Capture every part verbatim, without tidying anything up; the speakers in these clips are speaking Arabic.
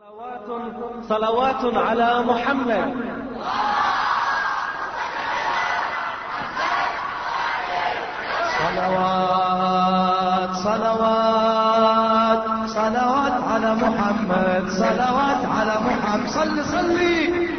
صلوات صلوات على محمد. صلوات صلوات صلوات على محمد، صلوات على محمد، صل صلي.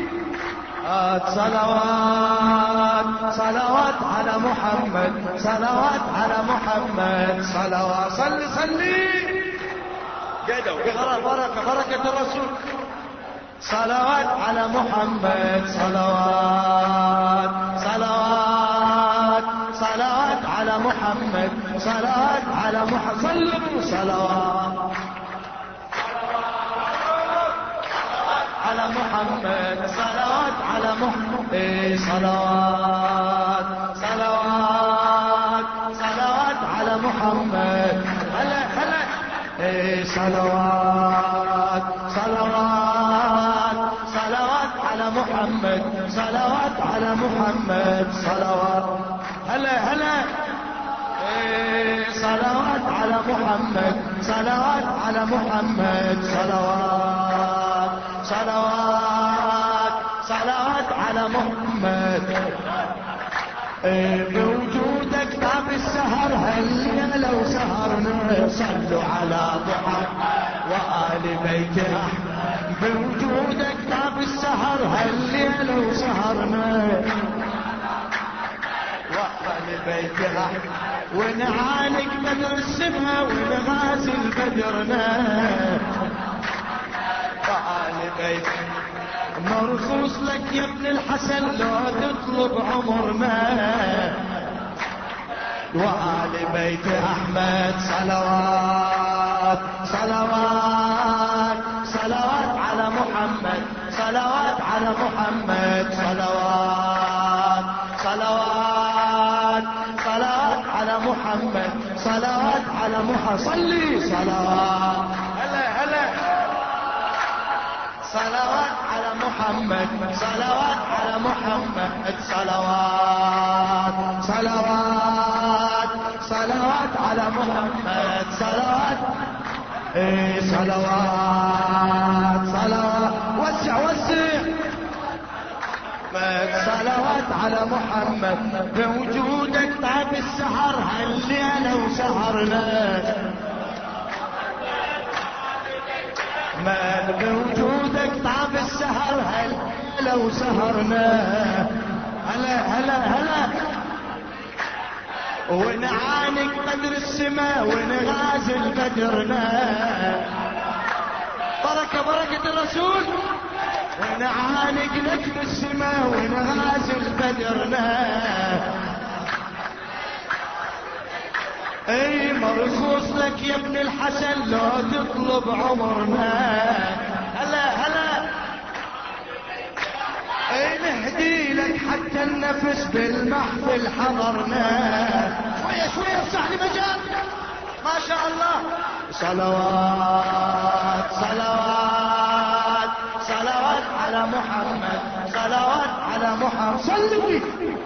صلوات صلوات على محمد، صلوات على محمد، صلوات صل صلي. قدوا بركة بركة الرسول. صلوات على محمد، صلوات صلوات صلوات على محمد، صلوات على محمد، صلوا. صلوات على محمد، صلوات على محمد، صلوات صلوات صلوات على محمد. هلا هلا صلوات صلوات صلوات على محمد، صلوات على محمد، صلوات. هلا هلا صلوات على محمد، صلوات على محمد، صلوات صلوات صلوات على محمد. بوجودك طاب السهر، هل لو سهرنا صلوا على محمد وآل بيت أحمد. بوجودك طاب السهر، هل لو سهرنا وآل بيت أحمد. ونعانق بدر السما ونغازل بدرنا وآل بيت. مرخوص لك يا ابن الحسن لو تطلب عمرنا وآل بيت أحمد. صلوات صلوات صلوات على محمد، صلوات على محمد، صلوات صلوات صلوات على محمد، صلوات على محمد، صلي. صلوات هلا هلا صلوات على محمد، صلوات على محمد، صلوات صلوات صلوات على محمد، صلوات ايه صلوات صلوات. وسع وسع. صلوات على محمد. بوجودك طاب السهر، هل لو سهرنا ما بوجودك طاب السهر، هل لو سهرنا. هلا هلا هلا ونعانق بدر السماء ونغازل بدرنا. بركة بركة الرسول. ونعانق لك بالسماء ونغازل بدرنا. اي مرخوص لك يا ابن الحسن لو تطلب عمرنا. هلا هلا اي نهدي لك حتى النفس بالمحفل حضرنا. شوية شوية افسح لي مجال ما شاء الله. صلوات صلوات صلوات على محمد، صلوات على محمد، صلي.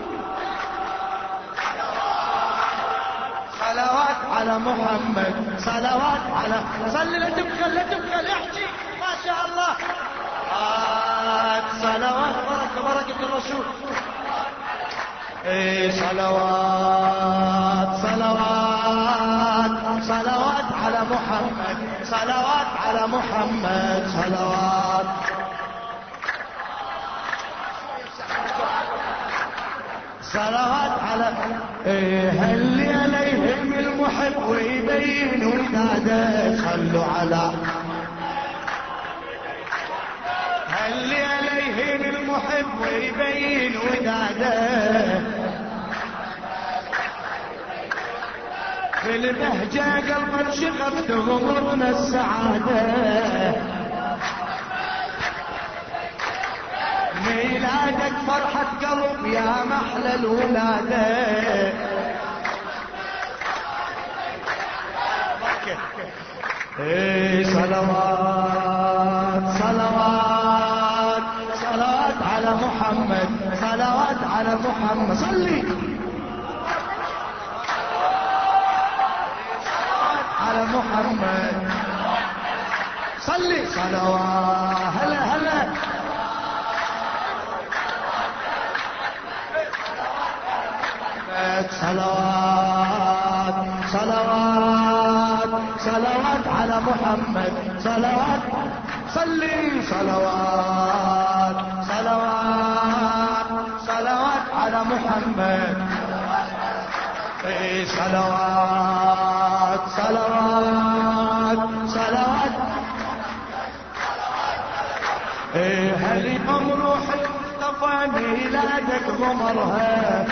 صلوات على محمد، صلوات على. صلي لا تبخل لا تبخل احكي ما شاء الله. صلوات بركة بركة الرسول. ايه صلوات صلوات صلوات على محمد، صلوات على محمد، صلوات. صلوات على إيه هل عليهم المحب ويبين وداده. صلوا على هل عليهم المحب ويبين وداده. في البهجة قلبك شغف تغمرنا السعادة. ميلادك فرحة قلب يا محلى الولادة. ايه صلوات صلوات صلوات على محمد، صلوات على محمد، صلي. صلوات على محمد، صلي صلوات هلا هلا صلوات صلوات صلوات على محمد صلوات صلي صلوات صلوات صلوات على محمد اي صلوات صلوات صلوات ايه هاليوم روح المصطفى ميلادك غمرها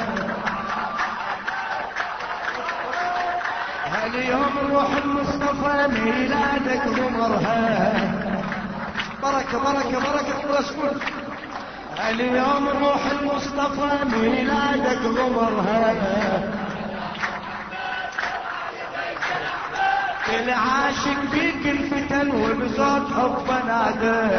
هاليوم روح المصطفى ميلادك غمرها بركة بركة بركة رسول اليوم روح المصطفى ميلادك غمرها كل عاشق بيك انفتن وبصوت حب نادى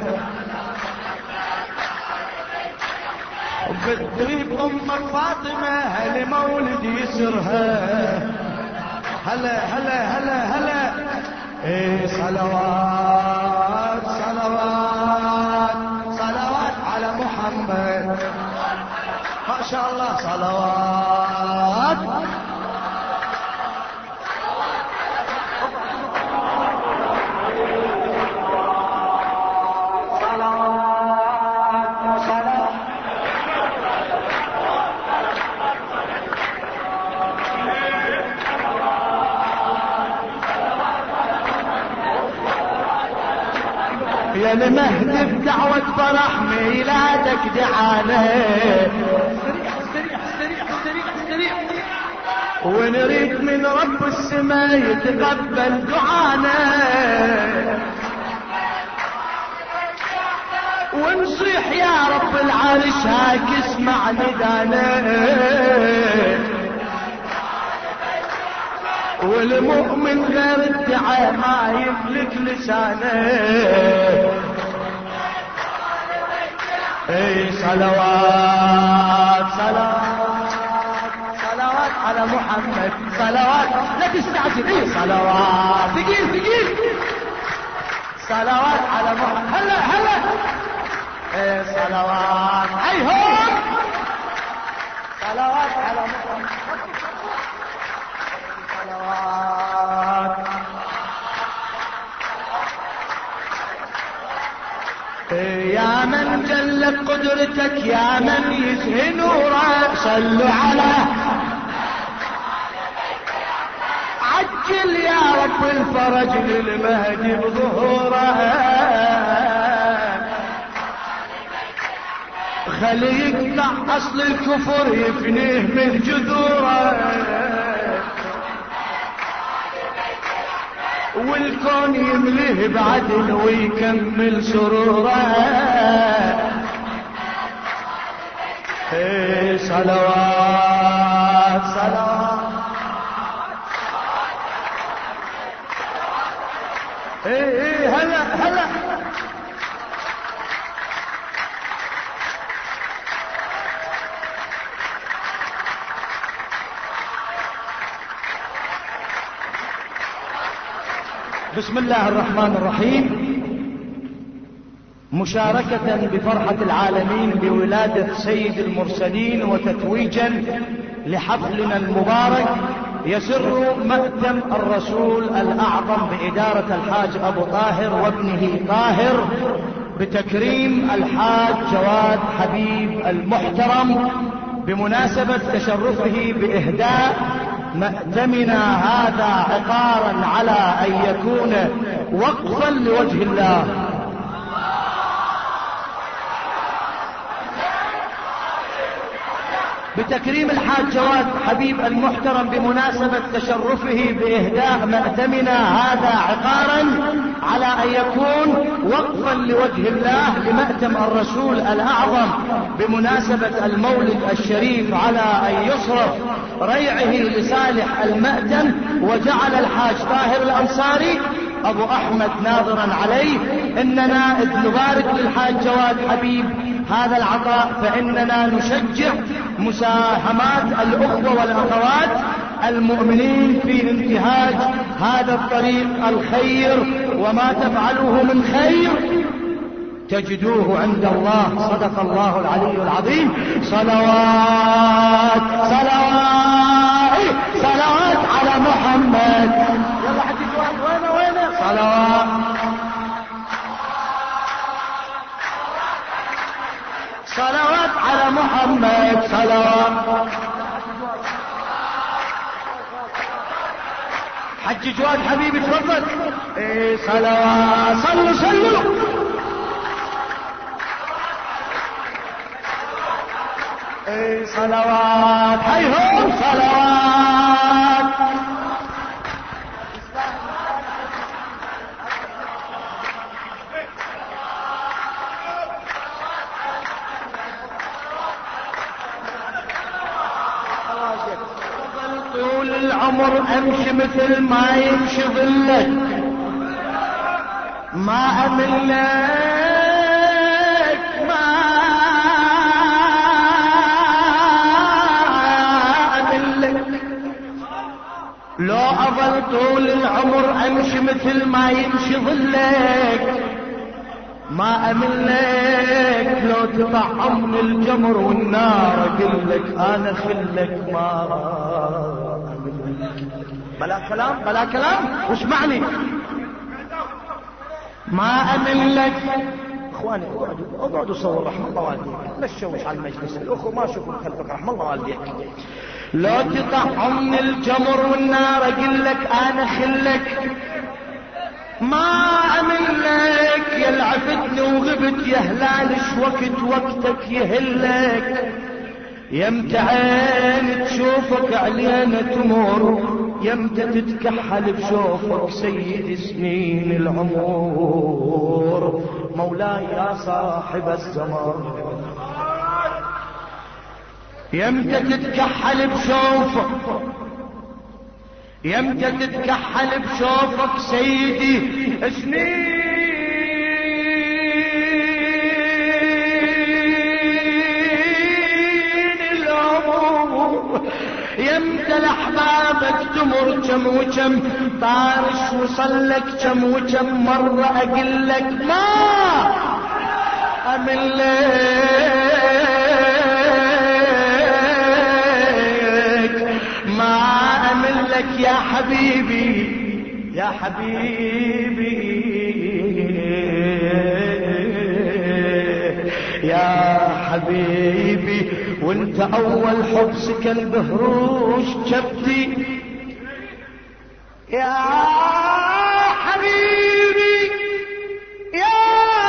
بتطيب امك فاطمة هالمولد يسرها هلا هلا هلا هلا ايه صلوات صلوات صلوات على محمد ما شاء الله صلوات يا المهدي بدعوة فرح ميلادك دعانا استريح استريح استريح استريح ونريد من رب السماء يتقبل دعانا ونصيح يا رب العرش هاك اسمع ندانا والمؤمن غير الدعاء ما يملك لسانه اي صلوات صلوات صلوات على محمد صلوات لا تستعجل اي صلوات ثقيل ثقيل صلوات على محمد هلا هلا اي صلوات هيهم صلوات على محمد صلوات يا من جلت قدرتك يا من يزهي نوره صلوا على عجل يا رب الفرج للمهدي بظهوره خلي يقطع اصل الكفر يفنيه من جذوره والكون يمليه بعدل ويكمل سروره ايه صلوات صلوات ايه ايه هلا هلا بسم الله الرحمن الرحيم. مشاركة بفرحة العالمين بولادة سيد المرسلين وتتويجا لحفلنا المبارك يسر مأتم الرسول الأعظم بإدارة الحاج أبو طاهر وابنه طاهر بتكريم الحاج جواد حبيب المحترم بمناسبة تشرفه بإهداء مأتمنا هذا عقارا على أن يكون وقفا لوجه الله. بتكريم الحاج جواد حبيب المحترم بمناسبة تشرفه بإهداء مأتمنا هذا عقارا على أن يكون وقفا لوجه الله لمأتم الرسول الأعظم بمناسبة المولد الشريف على أن يصرف ريعه لصالح المأتم، وجعل الحاج طاهر الأنصاري أبو أحمد ناظرا عليه إننا إذ نبارك للحاج جواد حبيب هذا العطاء فإننا نشجع مساهمات الأخوة والأخوات المؤمنين في انتهاج هذا الطريق الخير وما تفعلوه من خير تجدوه عند الله. صدق الله العلي العظيم. صلوات صلوات صلوات على محمد. يلا حد يجوان وينه وينه. صلوات صلوات على محمد. صلوات. حج جواد حبيبي تفضل. ايه صلوات. صلوا صلوا. ايه صلوات. هيهم صلوات. طول العمر امشي مثل ما يمشي ظلك ما املك ما املك. لو اظل طول العمر امشي مثل ما يمشي ظلك ما املك. لو تطعمني الجمر والنار اقلك انا خلك ما املك. بلا كلام بلا كلام وش معني ما املك. اخواني اقعدوا اقعدوا صور رحم الله والديك. لا تشوش على المجلس الاخوه ما اشوفهم خلفك رحم الله والديك. لو تطعمني الجمر والنار اقلك انا خلك ما املك. يا العفتني وغبت يا هلالش وقت وقتك يهلك. يمتى عين تشوفك علينا تمر يمتى تتكحل بشوفك سيد سنين العمر. مولاي يا صاحب الزمان يمتى تتكحل بشوفك يمتى تتكحل بشوفك سيدي سنين العمر. يمتى لأحبابك تمر كم وكم طارش وصلك كم وكم مرة أقلك ما أملك ما أملك يا حبيبي يا حبيبي يا حبيبي. وانت اول حب سكن بهروش كبدي يا حبيبي يا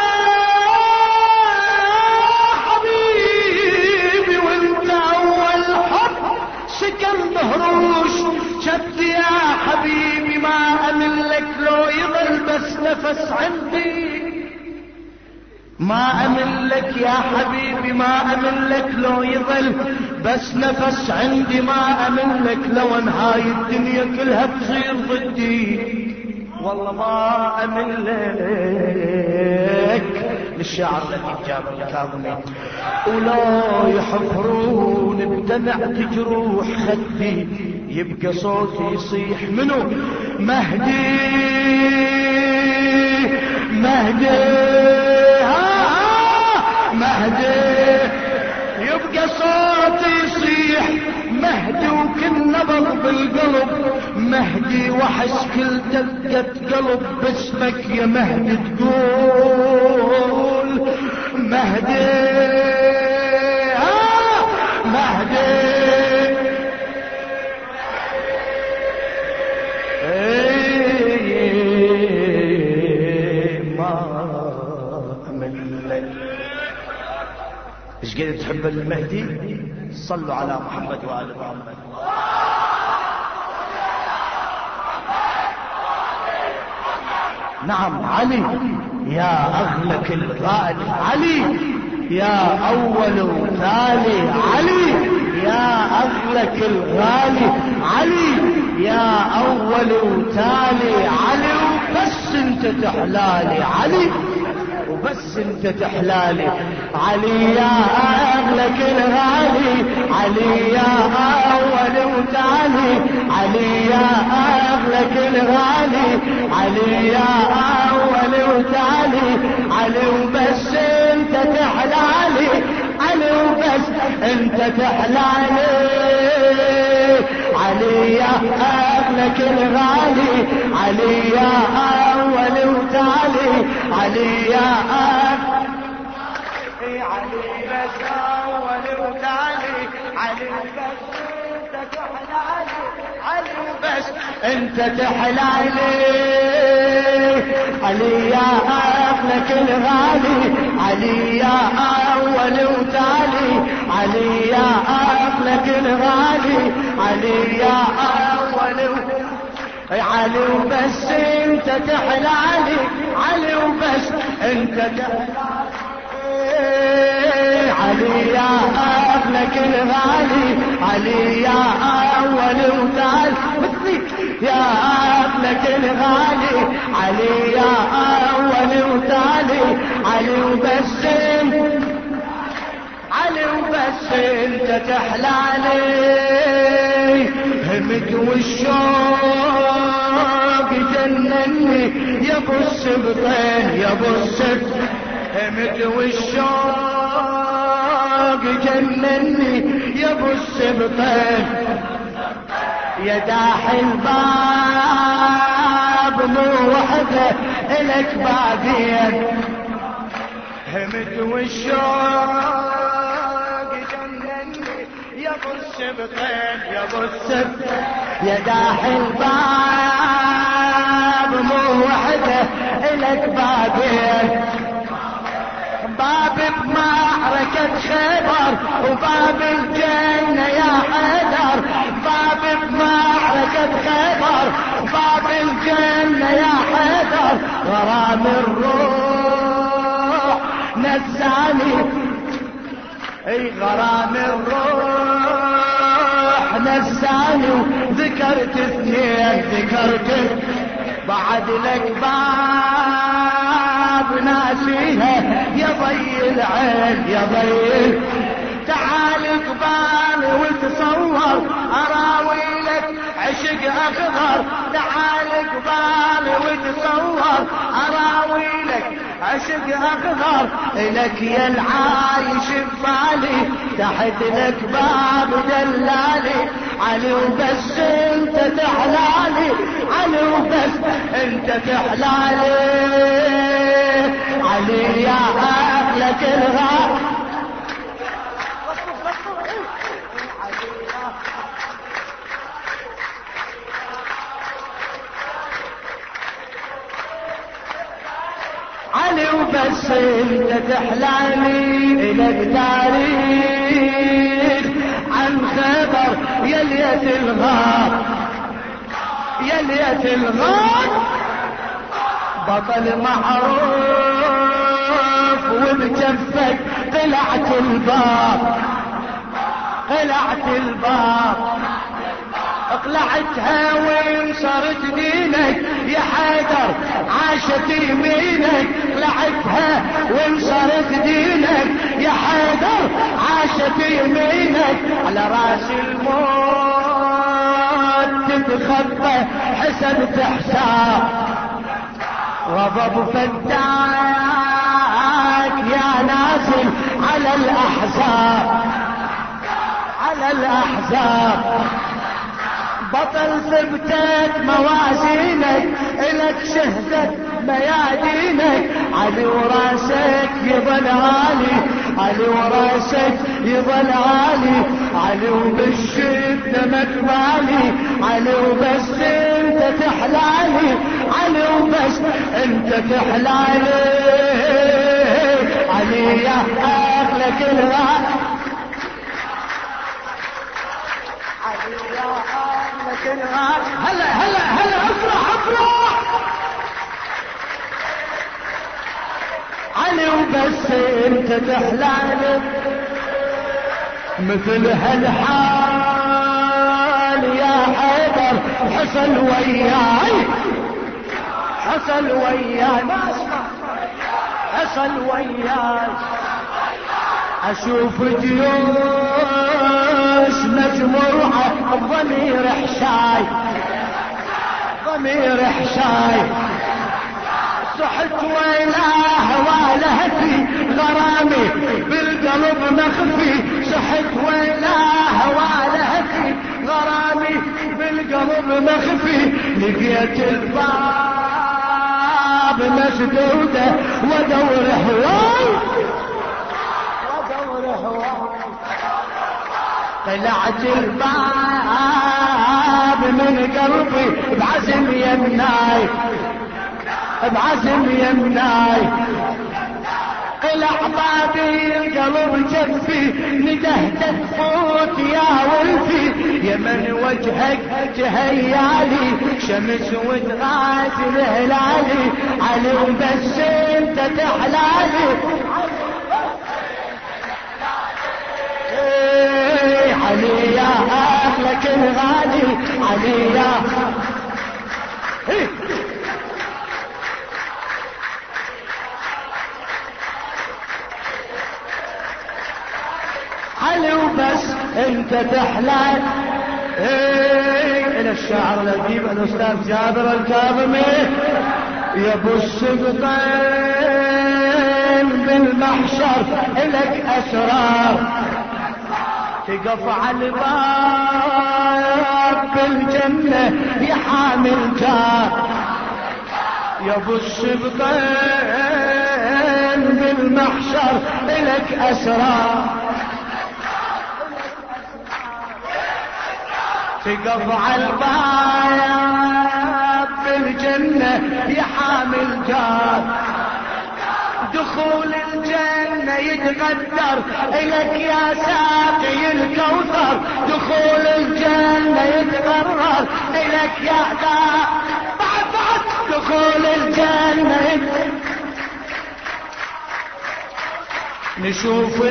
حبيبي. وانت اول حب سكن بهروش كبدي يا حبيبي. ما املك لو يظل بس نفس عندي ما املك يا حبيبي ما املك لو يظل بس نفس عندي. ما املك لو انهاي الدنيا كلها تصير ضدي والله ما املك. للشاعر الذي جاب الكاظمي ولا يحفرون بدمع جروح خدي يبقى صوتي يصيح منو مهدي مهدي مهدي. يبقى صوتي يصيح مهدي وكل نبض بالقلب مهدي. واحس كل دقة قلب باسمك يا مهدي تقول مهدي ها مهدي. ايه ما املك. ايش قد تحب المهدي؟ صلوا على محمد وآل محمد. نعم علي يا اغلى كل غالي علي يا اول وتالي علي يا اغلى كل غالي علي يا اول وتالي علي. وبس انت تحلالي علي وبس انت تحلالي. علي يا اغلى كل غالي، علي يا اول وتالي، علي يا اغلى كل غالي، علي يا اول وتالي، علي وبس انت تحلالي، علي وبس انت تحلالي. علي يا اغلى كل غالي، علي يا اول وتالي، علي يا اغلى، علي بس اول وتالي، علي بس انت تحلالي، علي بس انت تحلالي. علي يا اغلى كل غالي، علي يا اول وتالي، علي يا اغلى كل غالي، علي يا اول وتالي، علي وبس انت تحلالي، علي وبس انت تحلالي. علي يا اغلى كل غالي، علي يا اول وتالي، مثلك يا اغلى كل غالي، علي يا اول وتالي، علي وبس علي وبس انت تحلالي. همك والشوق جنني يا ابو السبطين، يا ابو السبطين، همك والشوق جنني يا ابو السبطين، يا داحي الباب مو وحده الك بابين. همك والشوق جنني يا ابو السبطين، يا ابو السبطين، يا داحي الباب مو وحده الك بابين. باب بمعركة خيبر وباب الجنة يا حيدر، باب بمعركة خيبر وباب الجنة يا حيدر، غرام الروح نساني، اي غرام الروح نساني، وذكرت اثنين ذكرت بعد لك باب ناسيها يا ضي العين، يا ضي. تعال قبالي وتصور اراويلك عشق اخضر، تعال قبالي وتصور اراويلك عشق اخضر، لك يا العايش ببالي تحت لك باب دلالي. علي وبس انت تحلالي، علي وبس انت تحلالي. علي يا اغلى كل غالي، علي وبس انت تحلالي. لك تاريخ عن خبر يا ليت الغار، يا ليت الغار، بطل معروف وبجفك طلعت الباب، طلعت الباب، اقلعتها وانصرت دينك يا حيدر، عاشت يمينك، اقلعتها وانصرت دينك يا حيدر، عاشت يمينك، على راس الموت تتخبى حسبت حساب، غضب فتاك يا نازل على الاحزاب، على الاحزاب، بطل ثبتت موازينك، الك شهدت ميادينك، علي وراسك يظل عالي، علي وراسك يظل عالي، علي وبالشدة مكبالي، علي وبس انت تحلالي، علي وبس انت تحلالي. علي يا اغلى كل غالي، علي يا اغلى كل غالي، هلا هلا هلا افرح افرح. علي وبس انت تحلالي، مثل هالحال يا حيدر حصل وياي، حصل وياي، ما اسمع، وصل وياي اشوف جيوش مجموعة الضمير حشاي ضمير حشاي صحت ويلاه والهتي غرامي بالقلب مخفي صحت ويلاه والهتي غرامي بالقلب مخفي لقيت الباب مسدودة ودور هواي ودور هواي طلعت الباب من قلبي بعزم يمناي بعزم يمناي قلع بابي القلب جفي ندهت تفوت يا ولفي يمن وجهك تهيالي شمس وتغازل هلالي علي وبس انت تحلالي علي يا اهلك الغالي علي يا علي وبس انت تحلال. ايه الى الشاعر الاديب الاستاذ جابر الكاظمي يا ابو السبطين بالمحشر الك اسرار تقف على الباب بالجنة يا حامل جار يا ابو السبطين بالمحشر الك اسرار تقف على الباب بالجنة يا حامل جار دخول الجنة يتقدر إلك يا ساقي الكوثر دخول الجنة يتقرر إلك يا دا بعد بعد دخول الجنة يتقرر. نشوف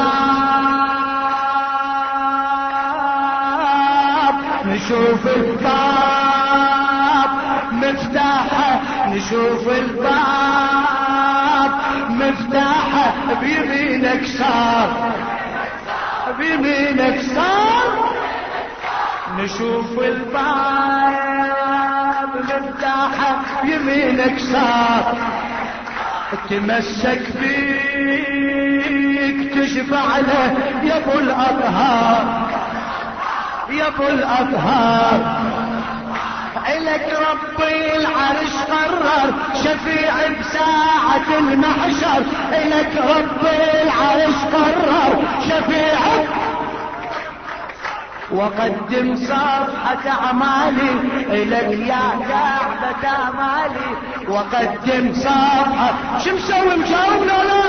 الباب نشوف الباب مفتاحه نشوف الباب مفتاحه بيمينك صار بيمينك صار نشوف الباب مفتاحه بيمينك صار تمسك بيك تشفع له يا ابو الاطهار يا ابو الاطهار إلك ربي العرش قرر شفيع بساعة المحشر إلك ربي العرش قرر شفيع وقدم صفحة أعمالي إلك يا كعبة أعمالي وقدم صفحة شو مسوي مجاوبنا لا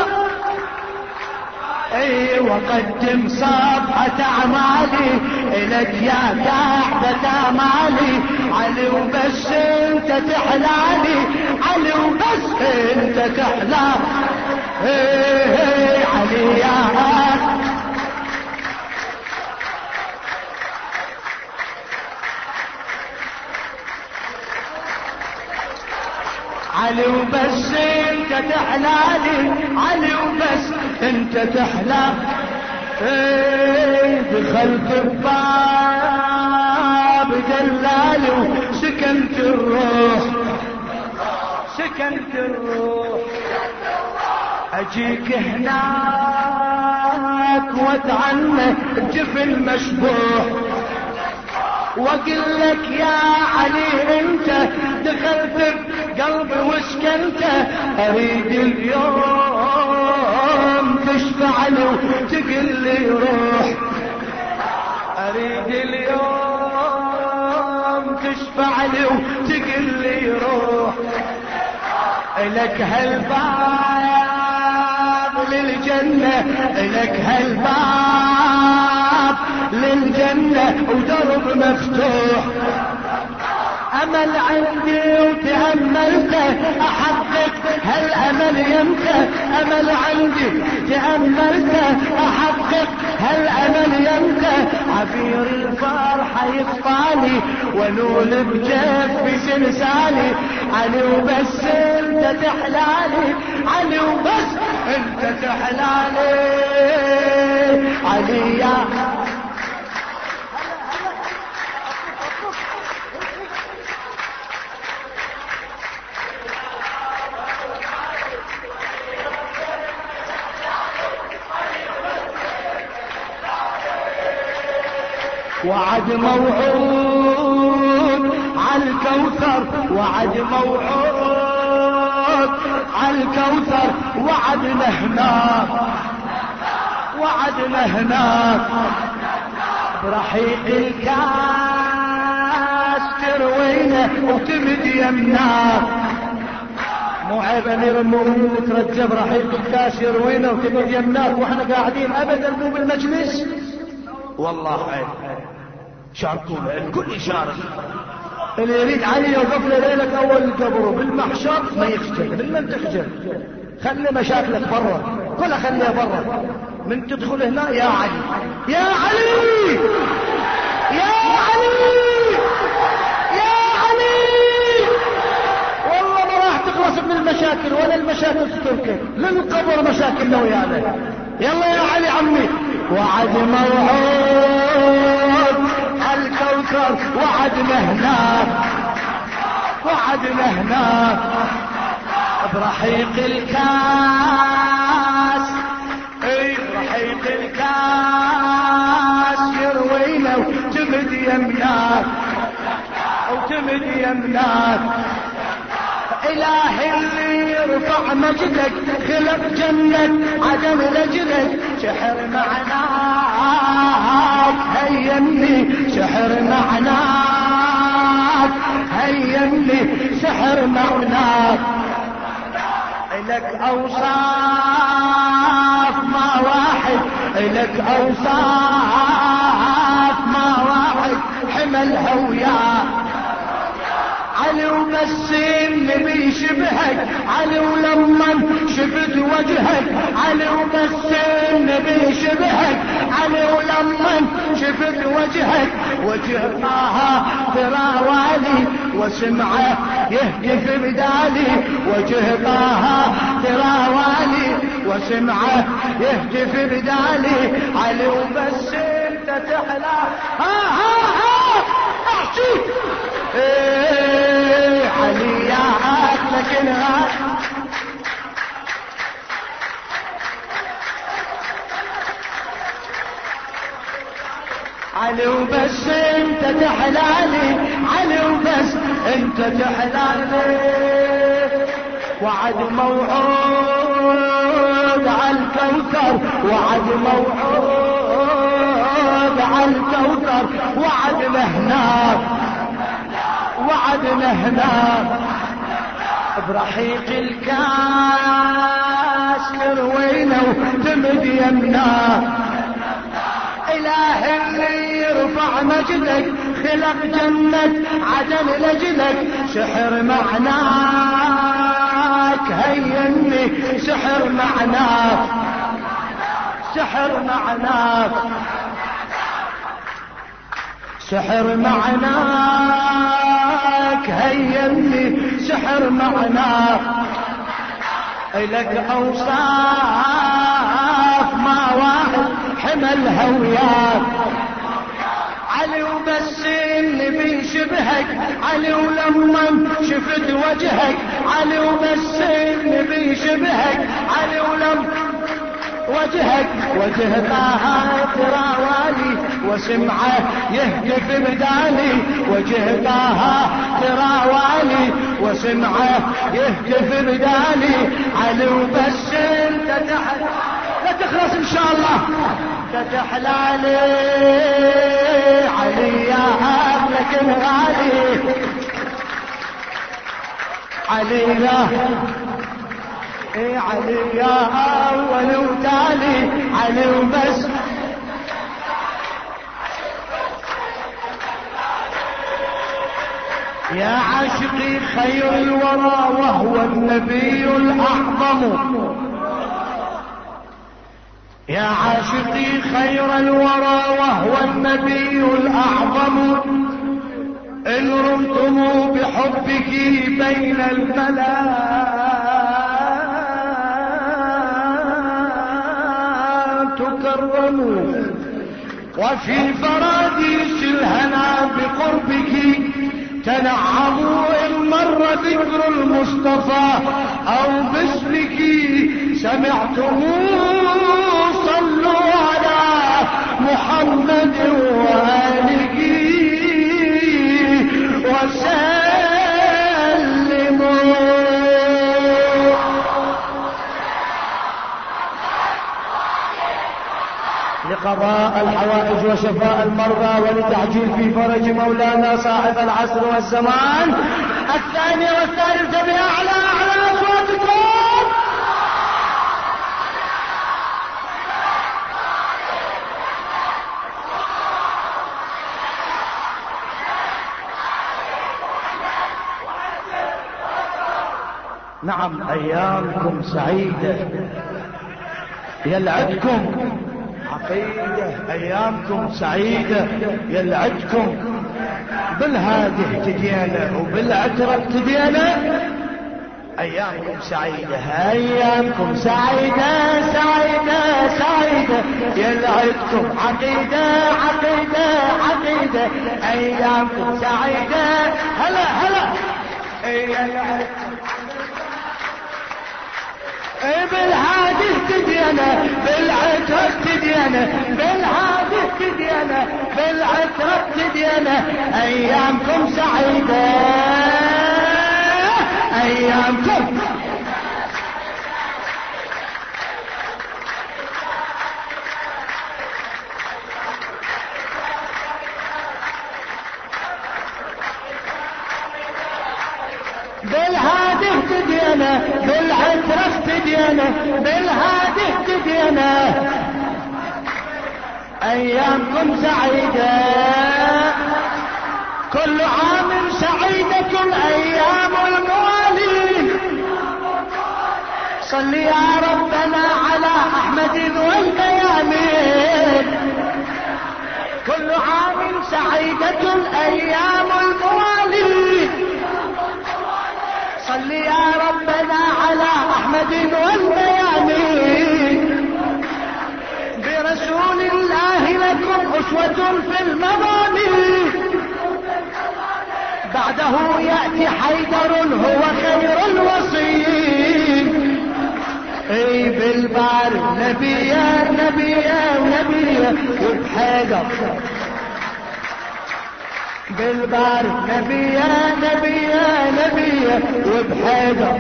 اي وقدم صفحة اعمالي الك يا كعبة اعمالي علي وبس انت تحلالي علي وبس انت تحلالي اي علي يا علي وبس انت تحلالي علي وبس انت تحلى. ايه دخلت بباب دلالي وسكنت الروح سكنت الروح اجيك هناك واتعنى بجفن مشبوح واقول لك يا علي انت دخلت بقلبي وسكنت اريد اليوم تشفع لي وتقل لي روح اريد اليوم تشفع لي وتقل لي روح الك هالباب للجنة الك هالباب للجنة ودرب مفتوح امل عندي وتأملته احقق هالامل يمته امل عندي تأملته احقق هالامل يمته عبير الفرحة يطفالي ونول بجفي سلسالي علي وبس انت تحلالي علي وبس تحلالي علي يا وعد موعود عالكوثر وعد موعود عالكوثر وعدنا هناك وعدنا هناك برحيق الكاس تروينا وتمد يمناك. مو عيب ان يرمون نترجى برحيق الكاس يروينا وتمد يمناك واحنا قاعدين ابدا مو بالمجلس. والله عيب. شاركونا الكل يشارك. اللي يريد علي يوقف له ليلة اول القبر بالمحشر ما يخجل بالمن تخجل. خلي مشاكلك برا كلها خليها برا. من تدخل هنا يا علي يا علي يا علي يا علي والله ما راح تخلص من المشاكل ولا المشاكل تتركك للقبر مشاكلنا ويانا. يلا يا علي عمي. وعد موعود الكوثر وعدنا هناك وعدنا هناك برحيق الكاس اي برحيق الكاس يروينا وتمد يمناك وتمد يمناك. إلهي اللي يرفع مجدك خلق جنة عدم لجلك سحر معناك هيمني سحر معناك هيمني سحر معناك. إلك أوصاف ما واحد إلك أوصاف ما واحد حملها وياك. علي وبس النبي شبهك علي ولما شفت وجهك علي وبس النبي شبهك علي ولما شفت وجهك وجه طه تراوالي وسمعه يهتف بدالي وجه طه تراوالي وسمعه يهتف بدالي. علي وبس انت تحلى ها ها ها احكي ايه علي يا عقلك الغالي. علي وبس انت تحلالي علي وبس انت تحلالي. وعد موعود عالكوثر وعد موعود عالكوثر وعدنا هناك وعدنا هناك برحيق الكاس يروينا وتمد يمناك. إلهي اللي يرفع مجدك خلق جنة عدن لجلك سحر معناك هيني سحر معناك سحر معناك سحر معناك هيني سحر معناك. إلك أوصاف ما واحد حملها وياك. علي وبس النبي شبهك علي ولما شفت وجهك علي وبس النبي شبهك علي ولما وجهك وجه طه تراوالي وسمعه يهتف بدالي وجه طه تراوالي وسمعه يهتف بدالي. علي وبس انت تحل لا تخلص ان شاء الله تتحلالي علي يا أهلك الغالي علي يا ايه علي يا اول وتالي علي وبس. يا عاشقي خير الورى وهو النبي الأعظم يا عاشقي خير الورى وهو النبي الأعظم إن رمتم بحبك بين الملائكة المكرم وفي فراديس الهنا بقربك تنعموا إن مر ذكر المصطفى أو باسمك سمعتموه صلوا على محمد وآله وسلموا. لقضاء الحوائج وشفاء المرضى ولتعجيل في فرج مولانا صاحب العصر والزمان الثانية والثالثة بأعلى أعلى أصواتكم. نعم أيامكم سعيدة يلعدكم عقيدة، أيامكم سعيدة يلعدكم بالهادي اهتدينا وبالعترة ابتدينا. أيامكم سعيدة أيامكم سعيدة سعيدة سعيدة يلعدكم عقيدة عقيدة عقيدة أيامكم سعيدة. هلا هلا يلعدكم بالهادي اهتدينا بالعترة ابتدينا بالهادي اهتدينا بالعترة ابتدينا. أيامكم سعيدة أيامكم بالهادي اهتدينا بالعترة اهتدينا بالهادي اهتدينا. أيامكم سعيدة كل عام سعيدة أيام المواليد. صل يا ربنا على أحمد والميامين. كل عام سعيدة أيام المواليد. صل يا ربنا على أحمد والميامين. برسول الله لكم أسوة في المضامين. بعده يأتي حيدر هو خير الوصيين. اي بالبار نبيا نبيا نبيا وبحيدر بالبار نبيا نبيا نبيا وبحيدر.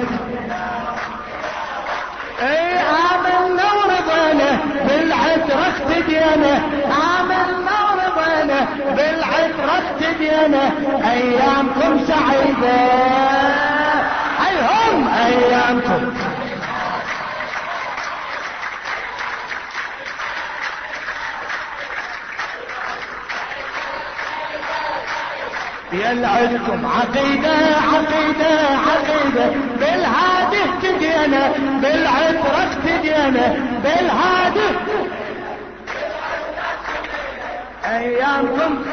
اي عملنا ورضينا بالعترة اهتدينا عملنا ورضينا بالعترة اهتدينا. ايامكم سعيدة هيهم ايامكم يلعدكم عقيدة عقيدة عقيدة بالهادي اهتدينا بالعترة اهتدينا بالهادي. أيامكم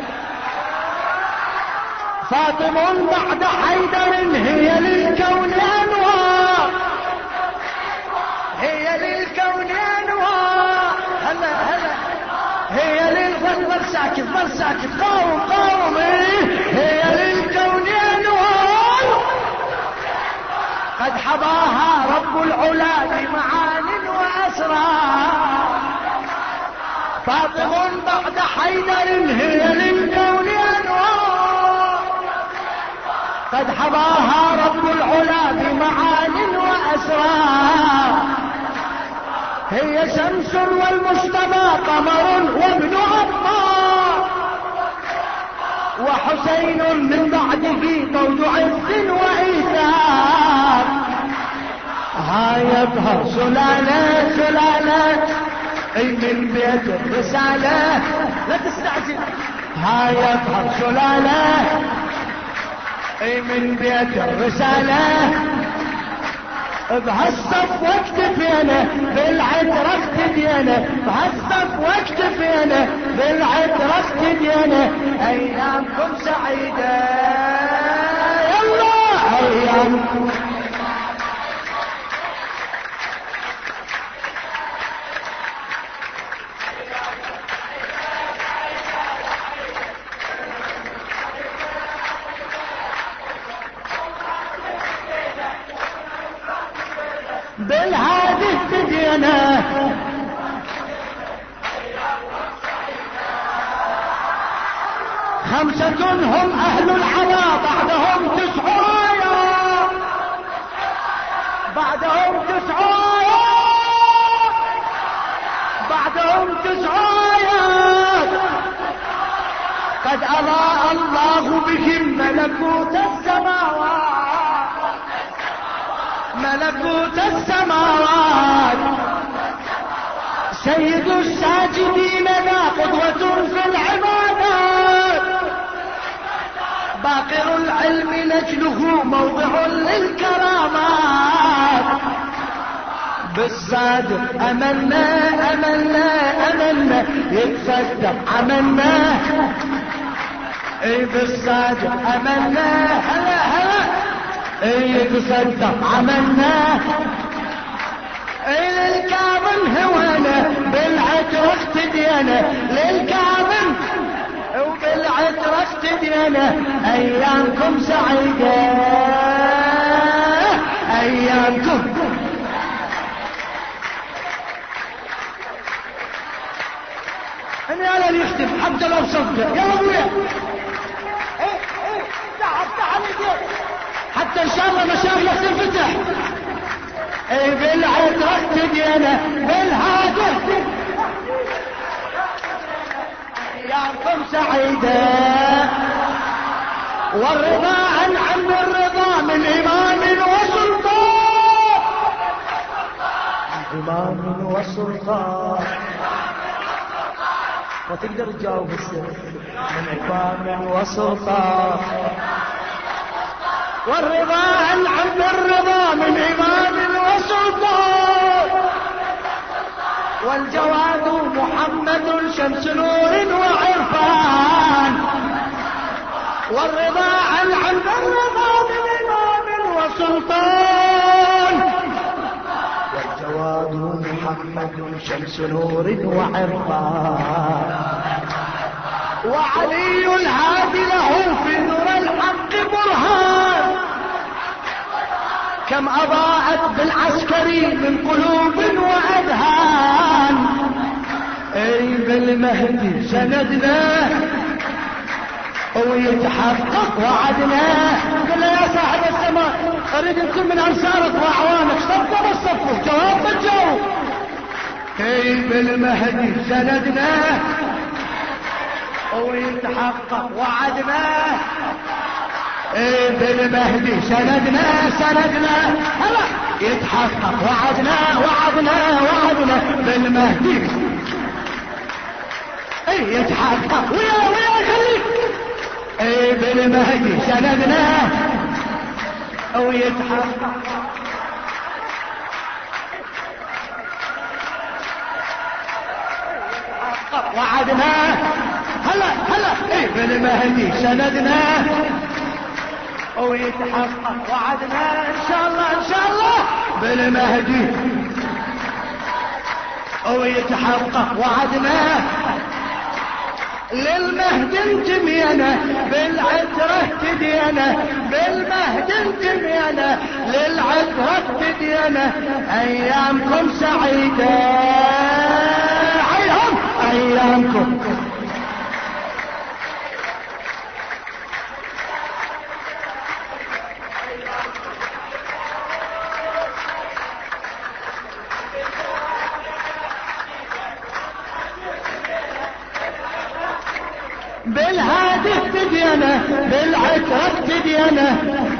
فاطم بعد حيدر هي للكون أنوار. هي للكون أنوار. هلا هلا هي للفضل ساكت ظل ساكت قوم قوم. هي للكون أنوار قد حضاها رب العلا بمعان وأسرار. فاطم بعد حيدر هي للكون أنوار قد حضاها رب العلا بمعان وأسرار. هي شمس والمجتبى قمر وابن عطار. وحسين من بعده موج عز وإيثار. ها يظهر سلالة سلالة اي من بيت الرسالة لا تستعجل. ها يظهر سلالة اي من بيت الرسالة. بهالصف واكتفينا بالعترة اهتدينا بهالصف واكتفينا بالعترة اهتدينا. ايامكم سعيدة يلا ايامكم تدينا. خمسة هم أهل العلا بعدهم تسعايا، بعدهم تسعايا، بعدهم تسعايا. قد أضاء الله بهم ملكوت السماوات، ملكوت السماوات. سيد الساجدين لا قدوة في العبادات، باقر العلم نجله موضع للكرامات. بالصادق أملنا أملنا أملنا يتصدق عملنا. اي بالصادق أملنا هلا هلا يتصدق عملنا. اي للكاظم هوانا بالعترة اقتدينا، للكاظم وبالعترة اقتدينا. ايامكم سعيدة ايامكم. اني انا اللي يختم حتى لو صدق. يلا ابويا ايه ايه تعال تعال حتى ان شاء الله مشاغلك تنفتح. اي بالعترة اقتدينا بالهادف. ايامكم سعيدة والرضا عن عم الرضا من امام وسلطان، امام وسلطان. وتقدر تجاوب السر من امام وسلطان. والرضا عن عم الرضا من امام وسلطان. والجواد محمد شمس نور وعرفان. والرضا عن عم الرضا من امام وسلطان. والجواد محمد شمس نور وعرفان. وعلي الهادي له في نور الحق برهان. كم أضاءت بالعسكري من قلوب وأذهان. اي بالمهدي سندنا ويتحقق وعدنا. قل يا صاحب السماء اريد نكون من انصارك واعوانك، صفوا بالصفوا جواب بالجواب. اي بالمهدي سندنا ويتحقق وعدنا. ايه بالمهدي سندنا سندنا هلا يتحقق وعدنا وعدنا وعدنا. بالمهدي ايه يتحقق ويا ويا خليك. ايه بالمهدي سندنا ويتحقق وعدنا. هلا هلا ايه بالمهدي سندنا ويتحقق وعدنا. ان شاء الله ان شاء الله بالمهدي ويتحقق وعدنا. للمهدي انتمينا بالعترة تدينا، بالمهدي انتمينا للعترة تدينا. ايامكم سعيدة عيهم ايامكم. بالهادف تدينا بالعترة تدينا.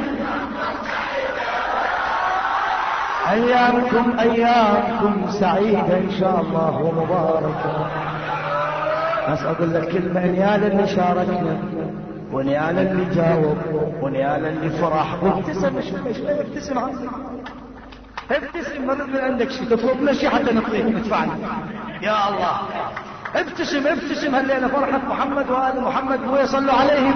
ايامكم ايامكم سعيدة ان شاء الله ومباركة. بس اقول لك كلمة، نيال اللي شاركنا ونيال اللي جاوب ونيال اللي فرح وابتسم. شوي شوي ابتسم عنك، ابتسم. مرد من عندك شيء تطلب لنا شيء حتى نعطيك ندفعنا. يا الله ابتسم ابتسم. هالليلة فرحة محمد وآل محمد ويصلوا عليهم.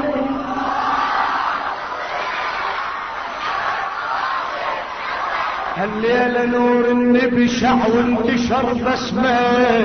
هالليلة نور النبي شع وانتشر بسمة.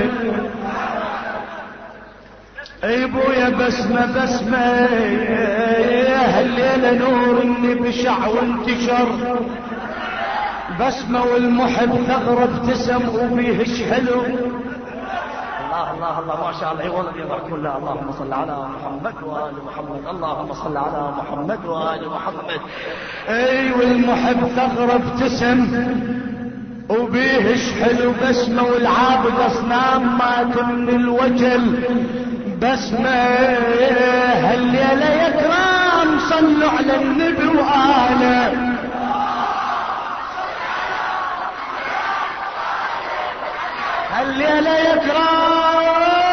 اي بويا بسمة بسمة. هالليلة نور النبي شع وانتشر بسمة والمحب ثغر ابتسم وبيهش حلو. الله الله الله ما شاء الله. اي والله يضحكون. لا اللهم صل على محمد وآل محمد. اللهم صل على محمد وآل محمد. اي والمحب ثغر ابتسم وبيهش حلو بسمة والعابد اصنام مات من الوجل. بسمة هالليلة يا كرام صلوا على النبي وآله. هالليلة يا كرام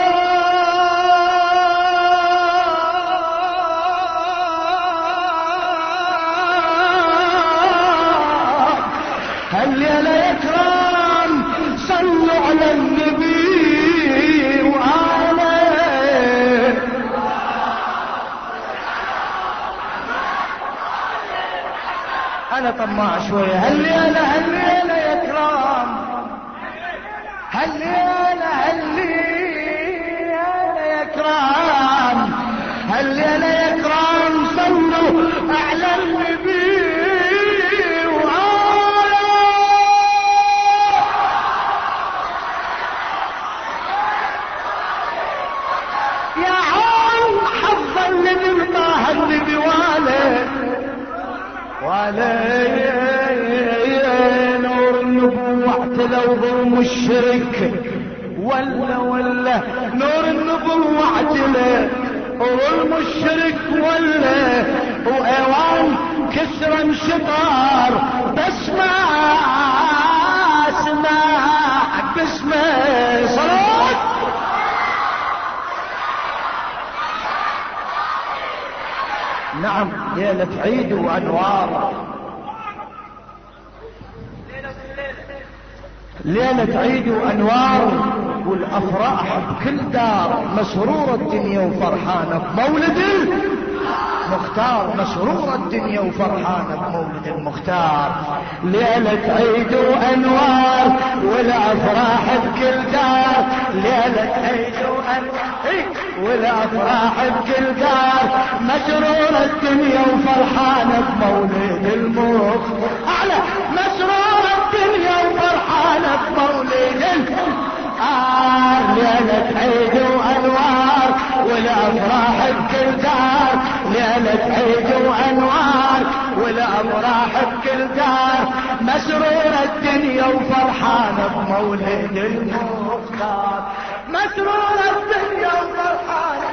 هالليلة يا كرام صلوا على النبي وآله. أنا طماع شوية. هالليلة هالليلة يا كرام هالليلة هالليلة يا كرام هالليلة يا كرام صلوا على النبي وآله. يا عم حظ النبي طه النبي واله واله. نور النبوة اعتلوا ظلم الشرك ولا ولا. نور النبوة اعتلوا ظلم الشرك ولا. وايوان كسر انشطار بسمع سماع باسمه صلاة. نعم ليلة عيد وانوار. ليلة عيد وانوار والافراح بكل دار. مسرورة الدنيا وفرحانة بمولد المختار. مسرورة الدنيا وفرحانة بمولد المختار. ليلة عيد وانوار والافراح بكل دار. ليلة عيد وانوار والافراح بكل دار. مسرورة الدنيا وفرحانة بمولد المختار. اعلى مسرورة الدنيا وفرحانة بمولد آه. ليلة عيد وانوار والافراح بكل دار. ليلة عيد وانوار والافراح بكل دار. مسرورة الدنيا وفرحانة بمولد المختار. مسرورة الدنيا وفرحانة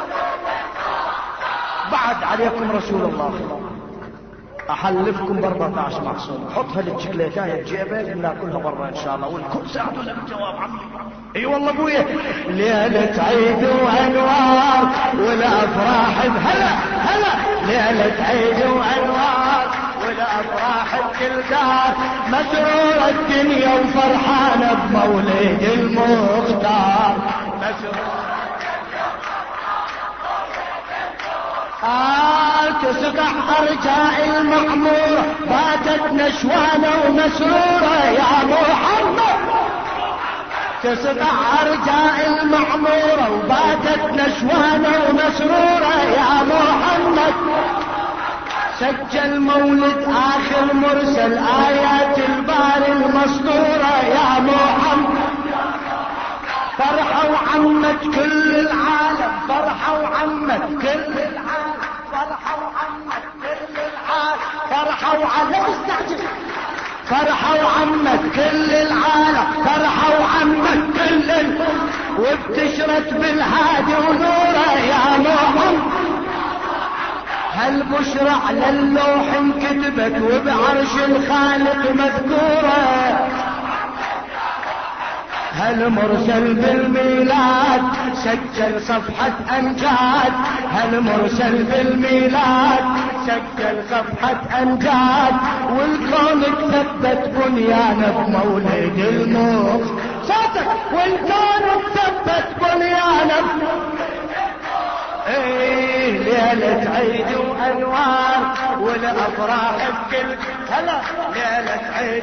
بعد عليكم رسول الله. احلفكم ب أربعة عشر معصوم. حطها للشكليتايه بجيبك ناكلها برا ان شاء الله. والكل ساعدوا لك الجواب عمي. اي والله ابويا. ليلة عيد وانوار والافراح هلا هلا. ليلة عيد وانوار والافراح بكل دار. مسرورة الدنيا وفرحانة بمولد المختار. مسرورة آه تسقع أرجاء المعمورة باتت نشوانة ومسرورة يا محمد. تسقع أرجاء المعمورة وباتت نشوانة ومسرورة يا محمد. سجل مولد آخر مرسل آيات الباري المسطورة يا محمد. فرحوا عمت كل العالم. فرحوا عمت كل العالم. فرحوا عمت كل العالم. فرحوا عمت استعجل. فرحوا عمت كل العالم. فرحوا عمت كل ال... وبتشرت بالهادي ونوره يا محمد. هالبشرى على اللوح انكتبت وبعرش الخالق مذكوره. هالمرسل بالميلاد سجل صفحة أمجاد. هالمرسل بالميلاد سجل صفحة أمجاد. والكون ثبت بنيانه بمولد المختار. صوتك. والكون ثبت بنيانه. ايه ليلة عيد وانوار والافراح بكل هلا. ليلة عيد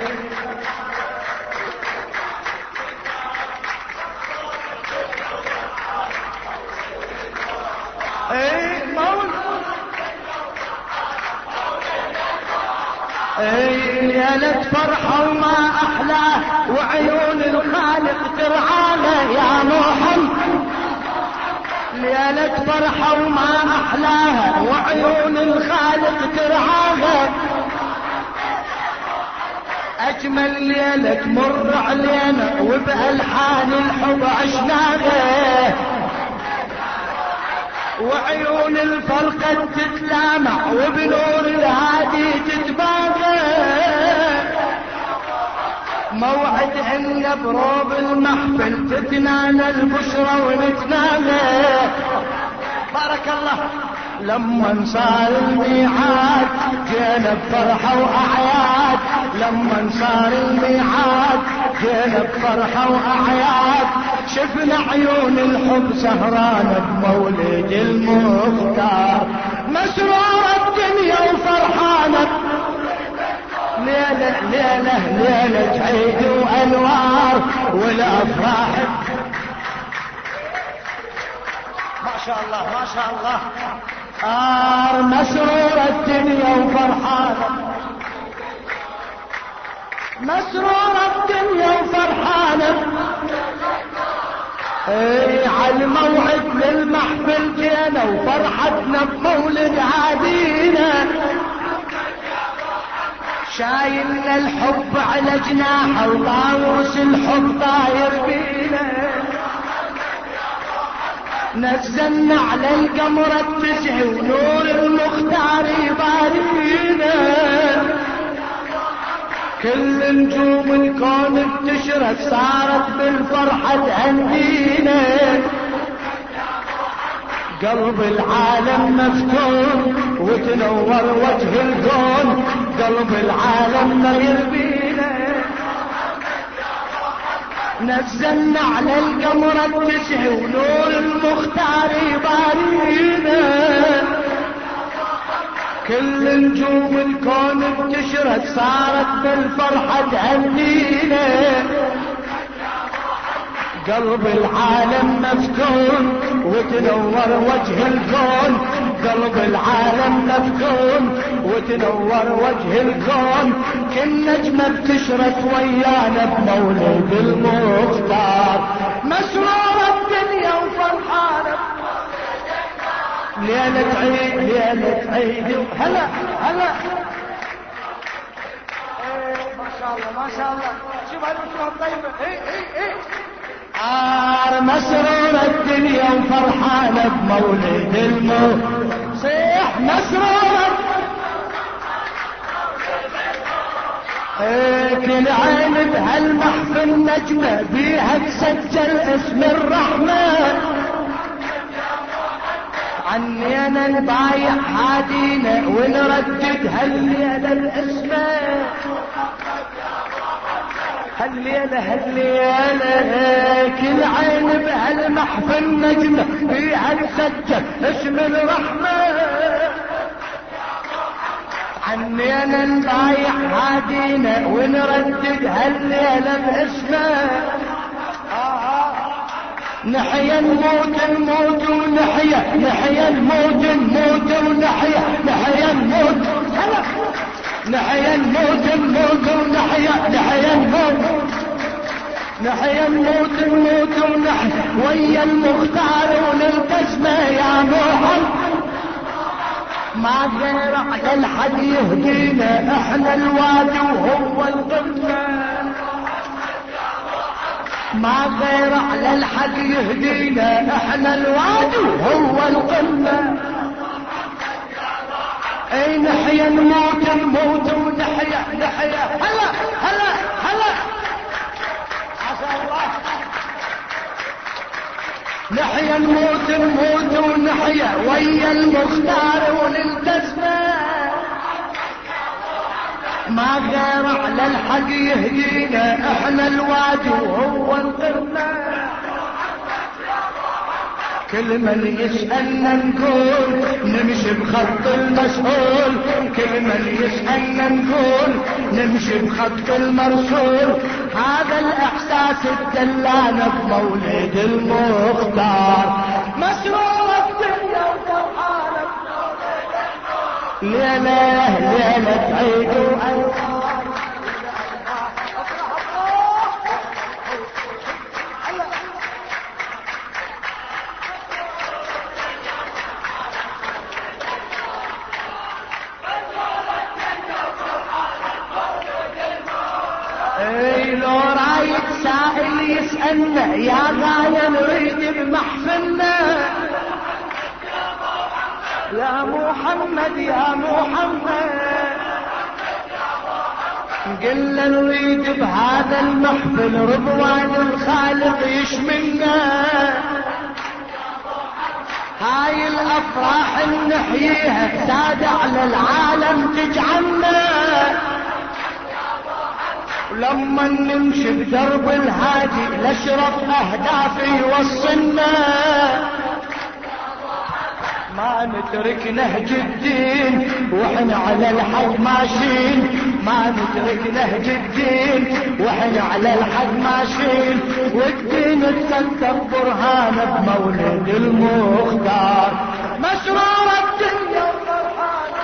ايه مولد ايه ليلة فرحة وما أحلاه وعيون الخالق ترعانا يا محمد. ليلة فرحة وما أحلاها وعيون الخالق ترعاها. أجمل ليلة تمر علينا وبألحان الحب عشناها. وعيون الفرقة تتلامع وبنور الهادي تتباغى. موعد ان بروب المحفل تتنانى البشرى ونتنامى. بارك الله. لما صار الميعاد جينا بفرحة وأعياد. لما صار الميعاد جينا بفرحة وأعياد. شفنا عيون الحب سهرانة بمولد المختار. مسرورة الدنيا وفرحانة. ليلة ليلة ليلة عيد وأنوار والأفراح. ما شاء الله ما شاء الله. آه مسرورة الدنيا وفرحانة. مسرورة الدنيا وفرحانة. اي على الموعد للمحفل جينا وفرحتنا بمولد عادينا. شايلنا الحب على جناحه وطاووس الحب طاير بينا. نزلنا على القمر التسع ونور المختار يبارينا. كل نجوم الكون بتشرق صارت بالفرحة تهنينا. قلب العالم مفتون وتنور وجه الكون. قلب العالم نير بينا. نزلنا على القمر التسع ونور المختار يبارينا. كل نجوم الكون بتشرق صارت بالفرحة تهنينا. قلب العالم مفتون وتنور وجه الكون. قلب العالم مفتون وتنور وجه الكون. كل نجمة بتشرق ويانا بمولد المختار. مسرورة الدنيا وفرحانة. ليلة عيد ليلة عيد. هلا هلا. ما شاء الله ما شاء الله. شوف هالمسرورة الطيبة. اي اي اي. عار مسرورة الدنيا وفرحانة بمولد الموت. صيح مسرورة. كل عين بهالمحفل نجمة بيها تسجل اسم الرحمن. عنينا نبايع هادينا ونردد هالليلة الاسمة. هالليلة هالليلة كل عين بهالمحفل نجمة فيها تسجل اسم الرحمة. عنينا نبايع هادينا ونردد هالليلة باسمه. نحيا الموت الموت ونحيا. نحيا الموت الموت ونحيا. نحيا الموت. هلا. نحيا الموت الموت ونحيا. نحيا الموت. نحيا الموت الموت ونحيا ويا المختار ونلتزمه يا محمد. ما غير على الحد يهدينا. احنا الوادي وهو القمة. ما غير على الحد يهدينا. احنا الوادي وهو القمة. اي نحيا الموت الموت ونحيا. نحيا هلا هلا هلا. عسى الله. نحيا الموت الموت ونحيا ويا المختار ونلتزمه. ما غير على الحق يهدينا. احنا الوادي وهو القمة. كل من يسألنا نقول نمشي بخط المسؤول. كل من يسألنا نقول نمشي بخط المرسول. هذا الإحساس الدلانة بمولد المختار. مسرورة الدنيا وفرحانة. ليلة ليلة عيد وأنوار. رايد سائل يسألنا يا غاية نريد بمحفلنا يا محمد يا محمد قلنا نريد بهذا المحفل رضوان الخالق يشملنا هاي الافراح نحييها سادة على العالم تجعلنا ولما نمشي بدرب الهادي لاشرف اهدافي يوصلنا ما نترك نهج الدين واحنا على الحق ماشيين ما نترك نهج الدين واحنا على الحق ماشيين والدين تصدق برهان بمولد المختار مسرور الدنيا وفرحانة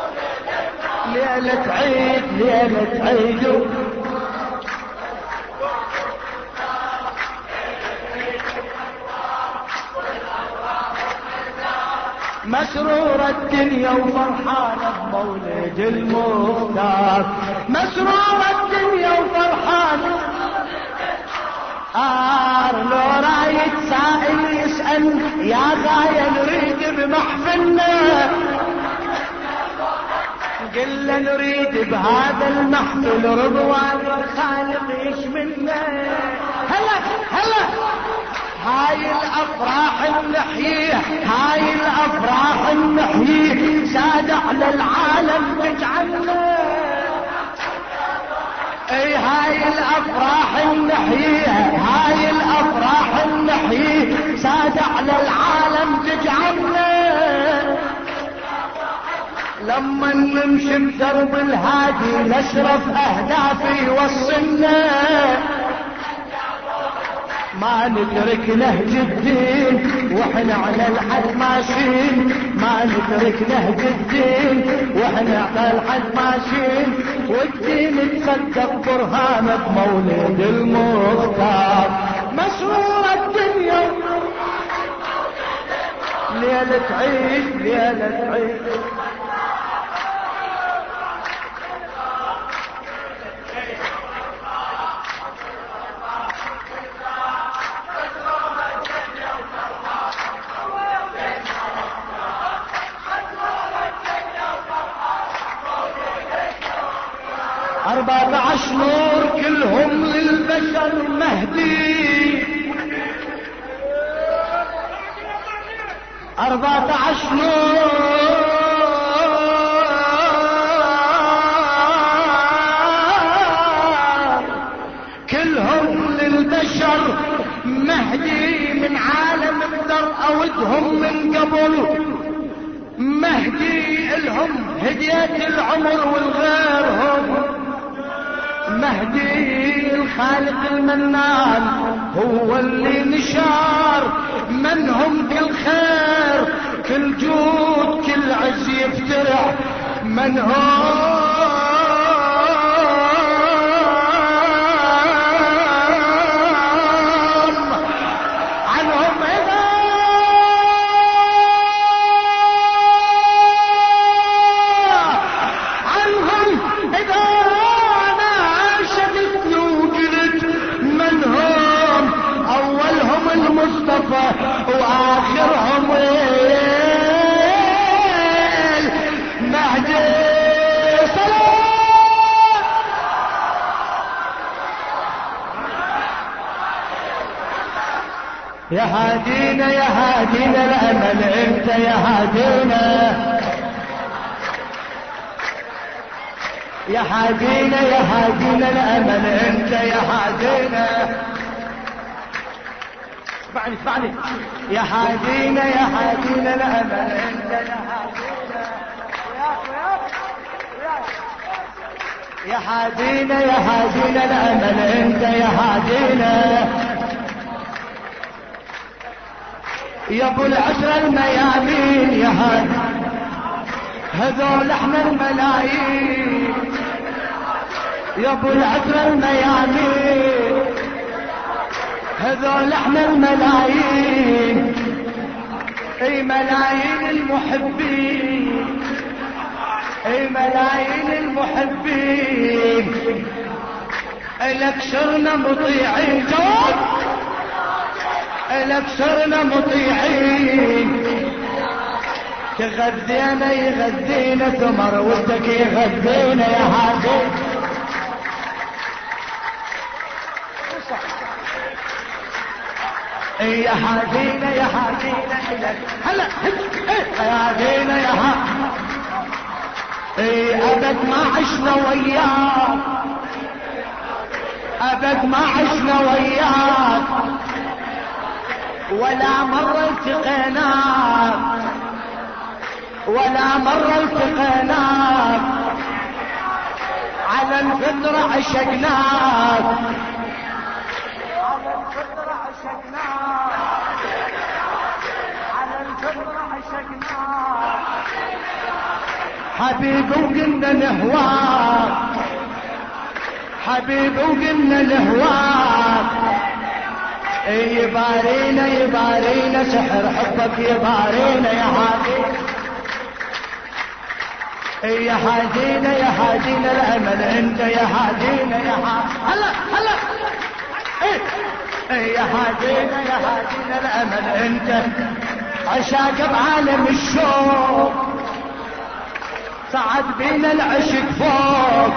ليلة عيد ليلة عيد مسرور الدنيا وفرحانة بمولد المختار مسرور الدنيا وفرحانة آر لو رايد سائل يسأل يا غاية نريد بمحفلنا قلنا نريد بهذا المحفل رضوان الخالق يشملنا هلا هلا هاي الافراح نحييها هاي الافراح نحييها سادة على العالم تجعلنا اي هاي الافراح نحييها هاي الافراح نحييها سادة على العالم تجعلنا لما نمشي بدرب الهادي نشرف اهدافي يوصلنا ما نترك نهج الدين واحنا على الحد ماشيين ما نترك نهج الدين واحنا على الحد ماشيين والدين تصدق برهان بمولد المختار مسرور الدنيا ليلة عيد ليلة عيد أربعة عشر نور كلهم للبشر مهدي أربعة عشر نور كلهم للبشر مهدي من عالم الدر أودهم من قبل مهدي الهم هدية العمر والغيرهم مهدي الخالق المنان هو اللي نشار منهم كل خير كل جود كل عز يفترع من هم عنهم إذا عنهم إذا المصطفى واخرهم المهدي سلام يا هادينا يا هادينا الامل انت يا هادينا يا هادينا يا هادينا الامل انت يا هادينا اسمعني اسمعني يا هادينا يا هادينا الامل انت يا هادينا يا هادينا يا هادينا الامل انت يا هادينا يا ابو العشرة الميامين يا هادي هذول احنا الملايين يا ابو العشرة الميامين هذول احنا الملايين اي ملايين المحبين اي ملايين المحبين لك صرنا مطيعين جواب لك صرنا مطيعين تغذينا يغذينا ثمر ودك يغذينا يا هادي يا هادينا يا هادينا هلا يا هادينا يا هادينا ابد ما عشنا وياك ابد ما عشنا وياك ولا مرة التقيناك ولا مرة التقيناك على الفطرة عشقناك على الفطرة عشقناك على الفطرة عشقناك حبيبي وقلنا نهواك حبيبي وقلنا نهواك يبارينا يبارينا سحر حبك يبارينا يا هادي يا هادينا يا هادينا الامل انت يا هادينا يا هادي هلا هلا يا هادينا يا هادينا الامل انت عشاق بعالم الشوق صعد بينا العشق فوق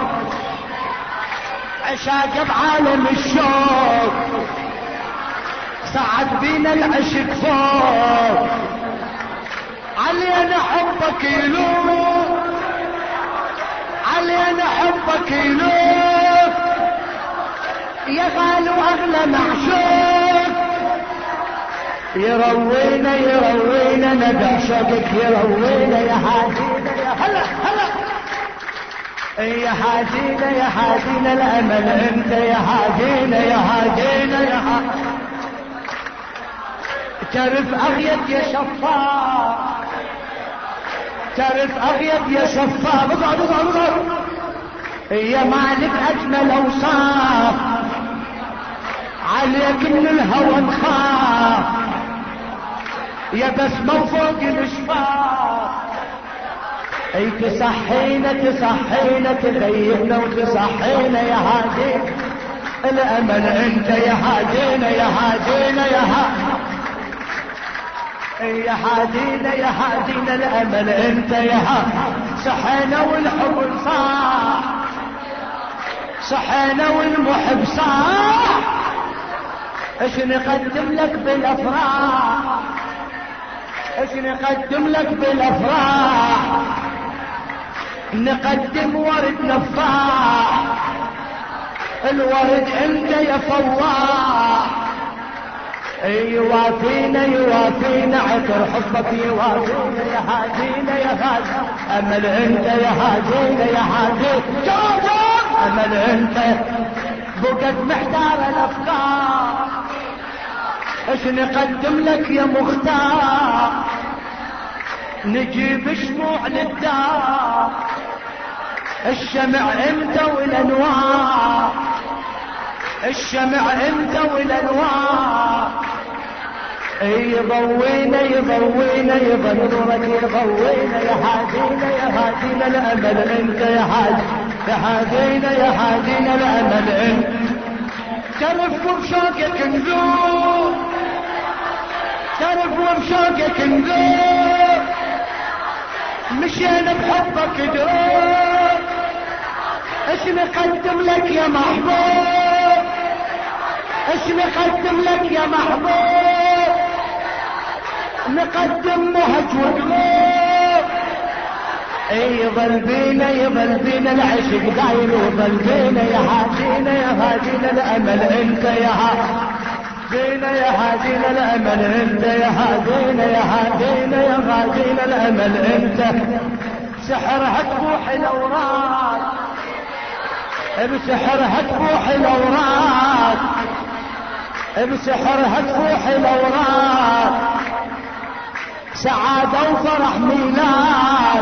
عشاق بعالم الشوق صعد بينا العشق فوق علينا حبك يلوم علينا حبك يلوم يا غالي واغلى معشوق يروينا يروينا ندى شوقك يروينا يا هادينا يا هلا هلا يا هادينا يا هادينا الامل انت يا هادينا يا هادينا يا هادينا تعرف اغيب يا شفاف تعرف اغيب يا شفاف اقعد اقعد اقعد يا مالك اجمل اوصاف عليك من الهوى نخاف يا بسمة فوق الاشفاف اي تصحينا تصحينا تغيبنا وتصحينا يا هادينا الامل انت يا هادينا يا هادينا يا هادينا يا هادينا يا هادينا الامل انت يا هادينا صحينا والحب صاح صحينا والمحب صاح ايش نقدم لك بالافراح ايش نقدم لك بالافراح نقدم ورد نفاح الورد انت يا فواح يوافينا يوافينا عطر حبك يوافينا يا هادينا يا هادي امل انت يا هادينا يا هادي امل انت بقت محتار الافكار ايش نقدم لك يا مختار نجيب شموع للدار الشمع انت والانوار الشمع انت والانوار يضوينا يضوينا يظل نورك يضوينا يا هادينا يا هادينا الامل انت يا هادي يا هادينا يا هادينا الامل انت تعرف وبشوقك نزور تعرف وبشوقك نزور مشينا بحبك دروب ايش نقدم لك يا محبوب ايش نقدم لك يا محبوب نقدم مهج وقلوب يظل بينا يظل بينا العشق دايم وظل بينا يا هادينا يا هادينا الامل انت يا هادينا يا هادينا الامل انت يا هادينا يا هادينا يا هادينا الامل انت سحرها تبوح الاوراق بسحرها تبوح الاوراق بسحرها تبوح الاوراق سعادة وفرح ميلاد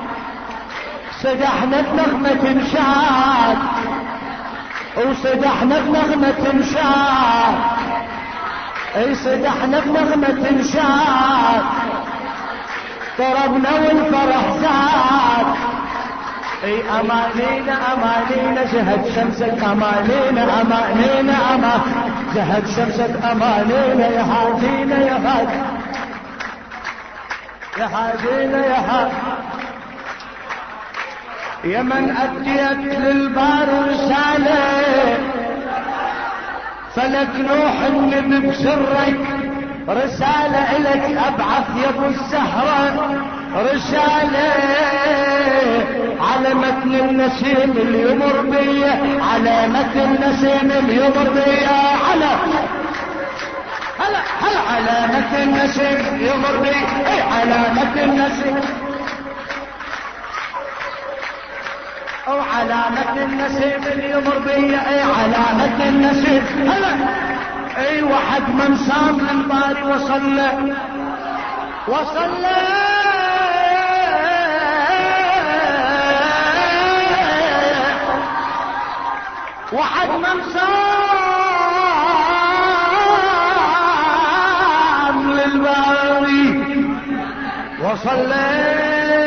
سدحنا بنغمة انشاد وسدحنا بنغمة انشاد اي سدحنا بنغمة انشاد طربنا والفرح زاد اي امانينا امانينا زهد شمسك امانينا امانينا اما زهد شمسك امانينا يا هادينا يا هادي يا هادينا يا هادي يا من اديت للبار رساله فلك نوح النبي بسرك رسالة إلك أبعث يا ابو الزهرة رسالة على متن النسيم اللي يمر بيه على متن النسيم اللي يمر بيه على هلا هلا على متن النسيم يمر بيه اي على متن النسيم او على متن النسيم اللي يمر بيه اي على متن النسيم هلا اي واحد من صام للباري وصل له وصل له واحد من صام للباري وصل له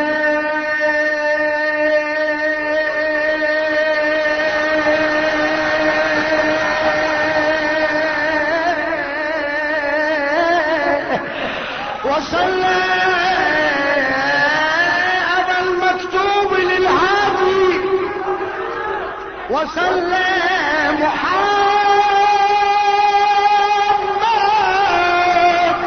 وصلى أبا المكتوب للهادي وصلى محمد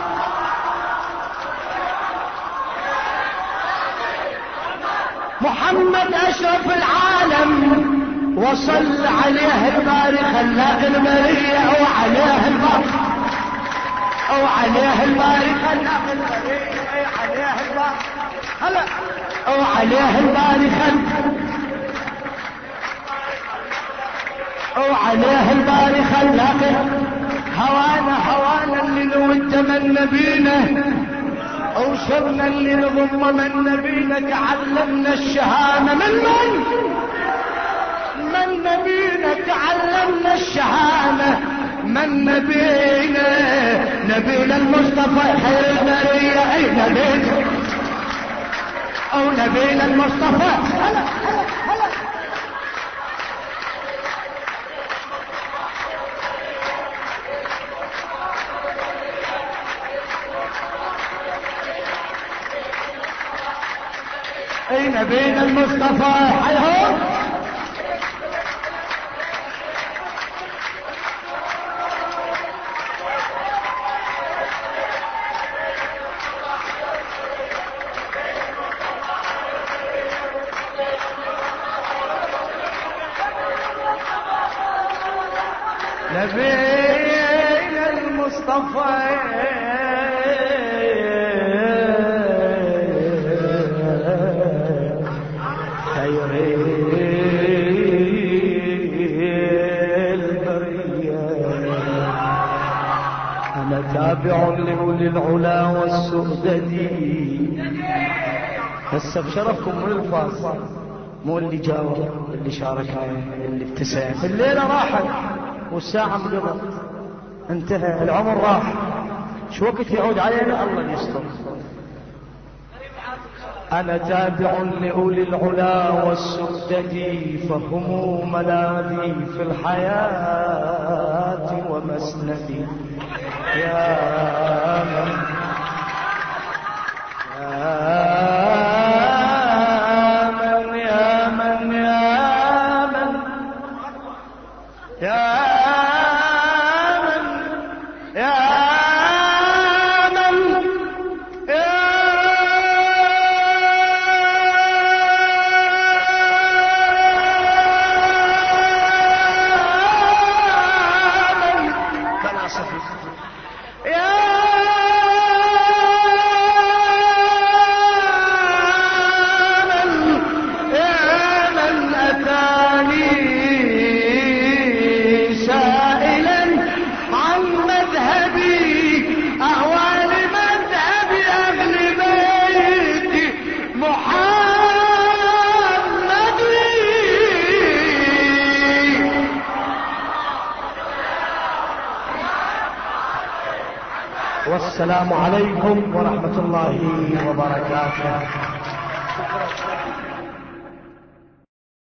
محمد أشرف العالم وصل عليه الباري خلاق البرية أو عليه الباري او عليه الباري خلاق البرية عليه الباري هلا او عليه الباري خل او عليه الباري خلاق هوانا هوانا اللي لو انت من نبينا او شرنا اللي نضم من نبينا تعلمنا الشهامة من من من نبينا تعلمنا الشهامة من نبينا نبينا المصطفى خير البرية اي نبينا او نبينا المصطفى هلا هلا هلا اي نبينا المصطفى حيهم نبينا المصطفى خير البرية أنا تابع لأولي العلا والسؤدد هسه بشرفكم من الفاز مو اللي جاوب اللي شارك اللي ابتسم الليلة راحت والساعة انقضت انتهى العمر راح شو وقت يعود علينا الله يستر انا تابع لاولي العلا والسؤدد فهم ملاذي في الحياة ومسندي يا من يا من يا من يا من يا من يا من بلا صفيف يا من يا من أتاني سائلا عن مذهبي أهوى لمذهب أهل بيت محمد والسلام عليكم ورحمة الله وبركاته.